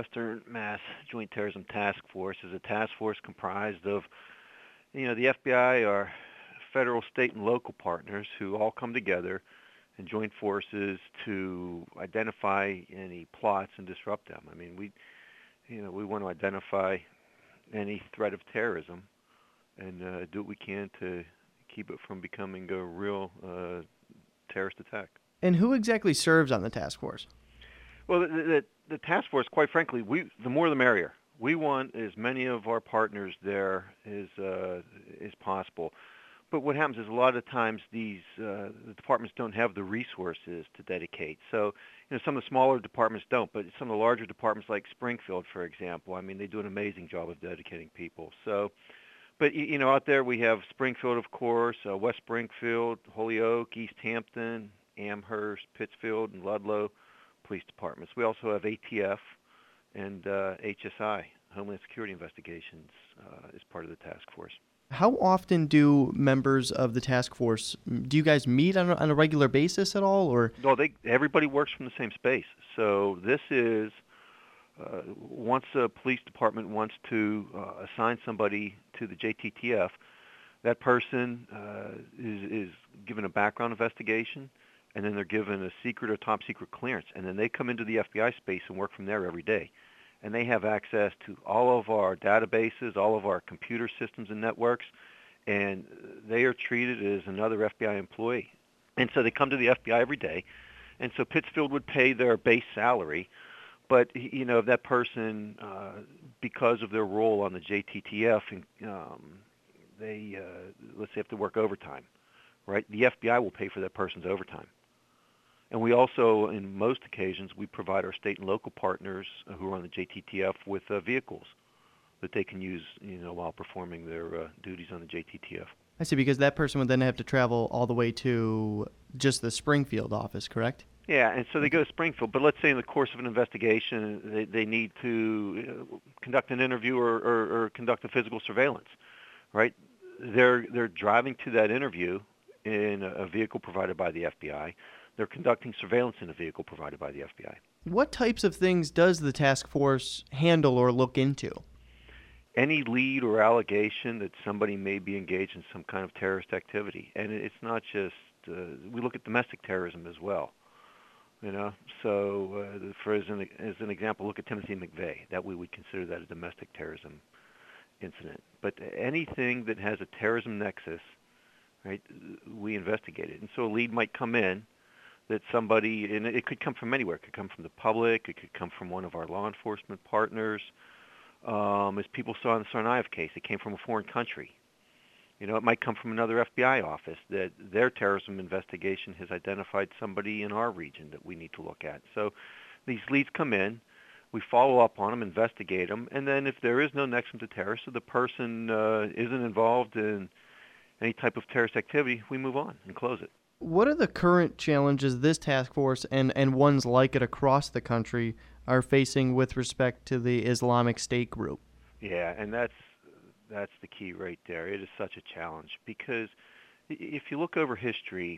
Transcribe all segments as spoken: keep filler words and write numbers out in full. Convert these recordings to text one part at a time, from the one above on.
Western Mass Joint Terrorism Task Force is a task force comprised of, you know, the F B I, our federal, state, and local partners who all come together and join forces to identify any plots and disrupt them. I mean, we, you know, we want to identify any threat of terrorism and uh, do what we can to keep it from becoming a real uh, terrorist attack. And who exactly serves on the task force? Well, the, the, the task force, quite frankly, we the more the merrier. We want as many of our partners there as uh, as possible. But what happens is a lot of times these uh, the departments don't have the resources to dedicate. So, you know, some of the smaller departments don't, but some of the larger departments like Springfield, for example, I mean, they do an amazing job of dedicating people. So, but you know, out there we have Springfield, of course, uh, West Springfield, Holyoke, East Hampton, Amherst, Pittsfield, and Ludlow police departments. We also have A T F and uh, H S I, Homeland Security Investigations, uh, as part of the task force. How often do members of the task force, do you guys meet on a, on a regular basis at all, or? No, they everybody works from the same space. So this is uh, once a police department wants to uh, assign somebody to the J T T F, that person uh, is, is given a background investigation, and then they're given a secret or top secret clearance, and then they come into the F B I space and work from there every day. And they have access to all of our databases, all of our computer systems and networks, and they are treated as another F B I employee. And so they come to the F B I every day, and so Pittsfield would pay their base salary, but you know, if that person, uh, because of their role on the J T T F, um, they uh, let's say have to work overtime, right? The F B I will pay for that person's overtime. And we also, in most occasions, we provide our state and local partners who are on the J T T F with uh, vehicles that they can use, you know, while performing their uh, duties on the J T T F. I see, because that person would then have to travel all the way to just the Springfield office, correct? Yeah, and so they go to Springfield, but let's say in the course of an investigation, they, they need to uh, conduct an interview or, or, or conduct a physical surveillance, right? They're, they're driving to that interview in a vehicle provided by the F B I. They're conducting surveillance in a vehicle provided by the F B I. What types of things does the task force handle or look into? Any lead or allegation that somebody may be engaged in some kind of terrorist activity. And it's not just, uh, we look at domestic terrorism as well. You know, so uh, for as an, as an example, look at Timothy McVeigh. That we would consider that a domestic terrorism incident. But anything that has a terrorism nexus, right, we investigate it. And so a lead might come in that somebody, and it could come from anywhere. It could come from the public. It could come from one of our law enforcement partners. Um, as people saw in the Tsarnaev case, it came from a foreign country. You know, it might come from another F B I office that their terrorism investigation has identified somebody in our region that we need to look at. So these leads come in. We follow up on them, investigate them, and then if there is no nexus to terrorists, so the person uh, isn't involved in any type of terrorist activity, we move on and close it. What are the current challenges this task force and, and ones like it across the country are facing with respect to the Islamic State group? Yeah, and that's that's the key right there. It is such a challenge because if you look over history,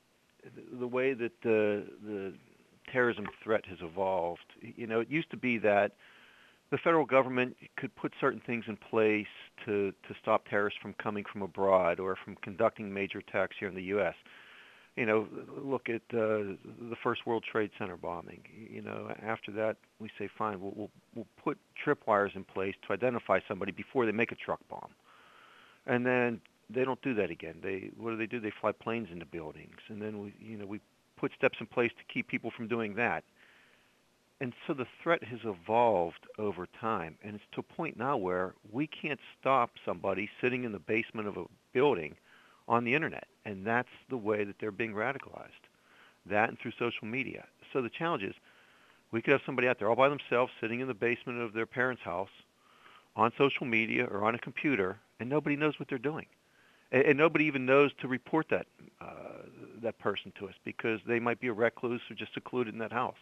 the way that the the terrorism threat has evolved, you know, it used to be that the federal government could put certain things in place to, to stop terrorists from coming from abroad or from conducting major attacks here in the U S You know, look at uh, the first World Trade Center bombing. You know, after that, we say, fine, we'll, we'll, we'll put tripwires in place to identify somebody before they make a truck bomb. And then they don't do that again. They what do they do? They fly planes into buildings, and then we, you know, we put steps in place to keep people from doing that. And so the threat has evolved over time, and it's to a point now where we can't stop somebody sitting in the basement of a building on the internet, and that's the way that they're being radicalized, that and through social media. So the challenge is we could have somebody out there all by themselves sitting in the basement of their parents' house on social media or on a computer, and nobody knows what they're doing. And, and nobody even knows to report that uh, that person to us because they might be a recluse or just secluded in that house.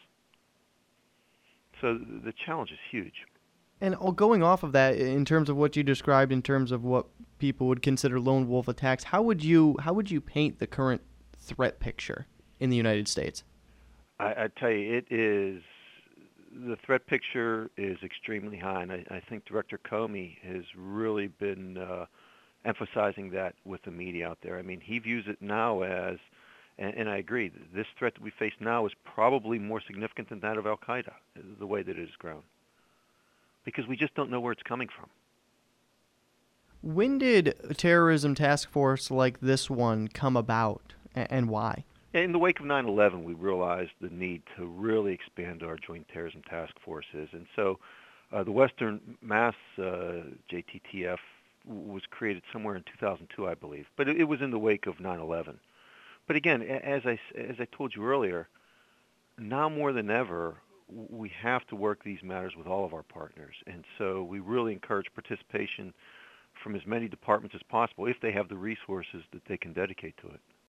So the challenge is huge. And going off of that, in terms of what you described, in terms of what people would consider lone wolf attacks, how would you how would you paint the current threat picture in the United States? I, I tell you, it is the threat picture is extremely high, and I, I think Director Comey has really been uh, emphasizing that with the media out there. I mean, he views it now as, and, and I agree, this threat that we face now is probably more significant than that of Al Qaeda, the way that it has grown, because we just don't know where it's coming from. When did a terrorism task force like this one come about, and why? In the wake of nine eleven, we realized the need to really expand our Joint Terrorism Task Forces, and so uh, the Western Mass uh, J T T F was created somewhere in two thousand two, I believe, but it, it was in the wake of nine eleven. But again, as I, as I told you earlier, now more than ever, we have to work these matters with all of our partners, and so we really encourage participation from as many departments as possible if they have the resources that they can dedicate to it.